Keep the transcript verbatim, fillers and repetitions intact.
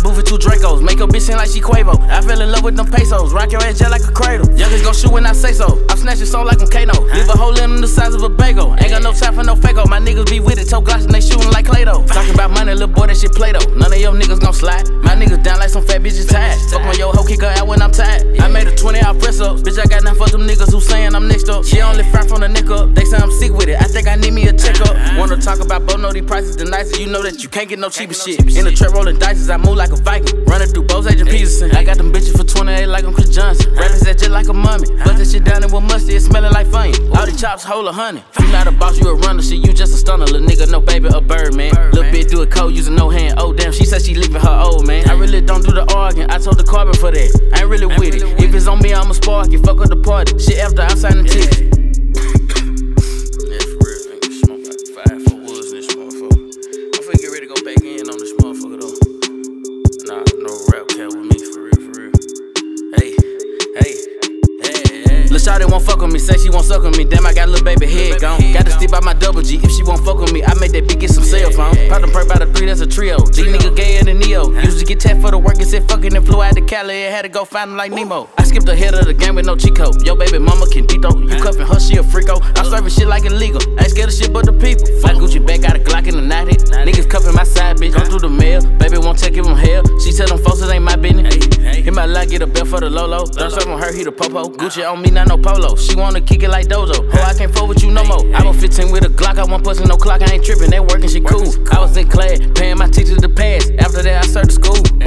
booth with two Dracos. Make your bitch seem like she Quavo. I fell in love with them pesos. Rock your ass just like a cradle. Youngest gon' shoot when I say so. I'm snatching soul like I'm Kano. Leave a hole in them the size of a bagel. Ain't got no time for no fako. My niggas be with it. Toe Glocks and they shooting like Clay-Doh. Talking about money, little boy, that shit Play-Doh. None of your niggas gon' slide. My niggas down like some fat bitches tired. Fuck my yo hoe, kick her out when I'm tired. I made a twenty hour press up. Bitch, I got nothing for them niggas who saying I'm next up. She only fry from the neck up. They say I'm sick with it. I think I need me a checkup. Wanna talk about both know these prices the nicest. You know that you can't get no cheaper shit. In the trap rolling dices, I move like a Viking. Running through Bose Agent Peterson. I got them bitches for twenty-eight like I'm Chris Johnson. Rapping that just like a mummy. Bust that shit down and with mustard, it smelling like funny. All these chops hold a honey. You not a boss, you a runner. Shit, you just a stunner. Little nigga, no baby, a bird, man. Little bitch do it cold using no hand. Oh damn, she said she leaving her old man. I really don't do the arguing. I told the carbon for that. I ain't really with it. If it's on me, I'ma spark it. Fuck up the party. Shit after I sign the ticket. Shawty won't fuck with me, say she won't suck with me. Damn, I got a little baby head gone. Got to stick by my double G. If she won't fuck with me, I make that bitch get some cell phone. Pop them perk by the three, that's a trio. These niggas gayer than Neo. Used to get tapped for the work and said fucking and flew out to Cali and had to go find him like Nemo. I skipped ahead of the game with no cheat code. Yo, baby mama Kendito. You cuffin' her, she a freako. I'm serving shit like illegal. I ain't scared of shit but the people. Flat Gucci back, got a Glock in the night hit. Niggas cuffin' my side bitch. Come through the mail. Baby won't take give him hell. She tell them folks it ain't my business. He might like get a belt for the Lolo. Don't serve on her, he the popo. Gucci on me, not no polo. She wanna kick it like Dozo. Oh, I can't fuck with you no more. I was fifteen with a Glock, I wasn't pussing no clock. I ain't tripping, they working, shit cool. I was in class, paying my teachers to pass. After that, I started school.